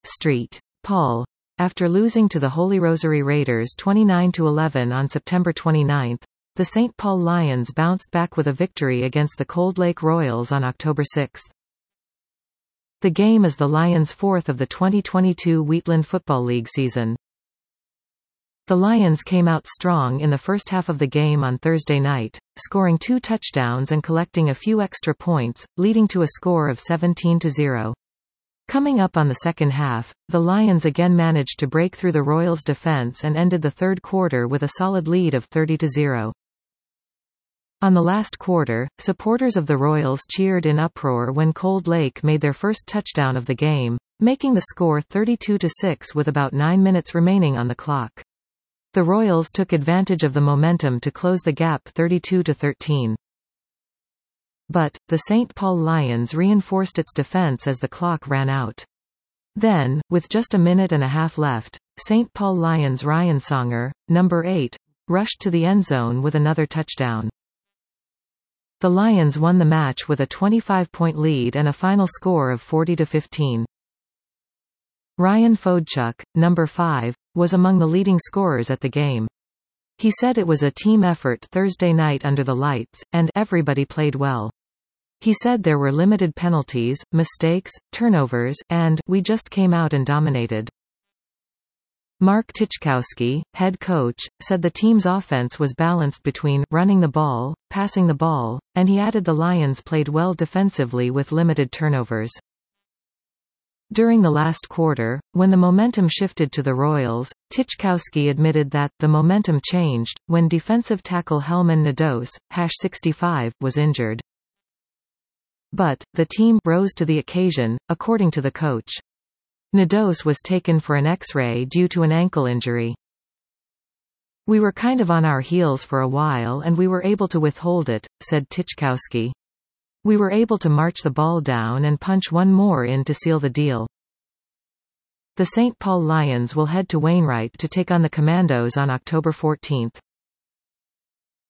St. Paul. After losing to the Holy Rosary Raiders 29-11 on September 29, the St. Paul Lions bounced back with a victory against the Cold Lake Royals on October 6. The game is the Lions' fourth of the 2022 Wheatland Football League season. The Lions came out strong in the first half of the game on Thursday night, scoring 2 touchdowns and collecting a few extra points, leading to a score of 17-0. Coming up on the second half, the Lions again managed to break through the Royals' defense and ended the third quarter with a solid lead of 30-0. On the last quarter, supporters of the Royals cheered in uproar when Cold Lake made their first touchdown of the game, making the score 32-6 with about 9 minutes remaining on the clock. The Royals took advantage of the momentum to close the gap 32-13. But, the St. Paul Lions reinforced its defense as the clock ran out. Then, with just a minute and a half left, St. Paul Lions' Ryan Songer, number 8, rushed to the end zone with another touchdown. The Lions won the match with a 25-point lead and a final score of 40-15. Ryan Fodchuk, number 5, was among the leading scorers at the game. He said it was a team effort Thursday night under the lights, and everybody played well. He said there were limited penalties, mistakes, turnovers, and we just came out and dominated. Mark Tychkowski, head coach, said the team's offense was balanced between running the ball, passing the ball, and he added the Lions played well defensively with limited turnovers. During the last quarter, when the momentum shifted to the Royals, Tychkowski admitted that the momentum changed when defensive tackle Helman Nados, #65, was injured. But, the team rose to the occasion, according to the coach. Nados was taken for an X-ray due to an ankle injury. We were kind of on our heels for a while and we were able to withhold it, said Tychkowski. We were able to march the ball down and punch one more in to seal the deal. The St. Paul Lions will head to Wainwright to take on the Commandos on October 14.